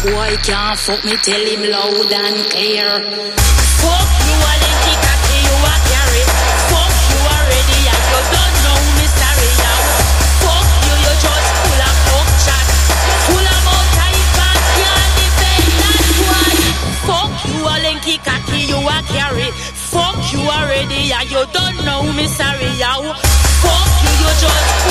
boy can't fuck me, tell him loud and clear. Fuck you a lady cocky, you a carry. Fuck you already and you don't know me sorry now. Fuck you, you just full of fuck chat. Full of mouth tight fat, can't defend that one. Fuck you a lanky cocky, you a carry. Fuck you already and you don't know me sorry now. Fuck you, you just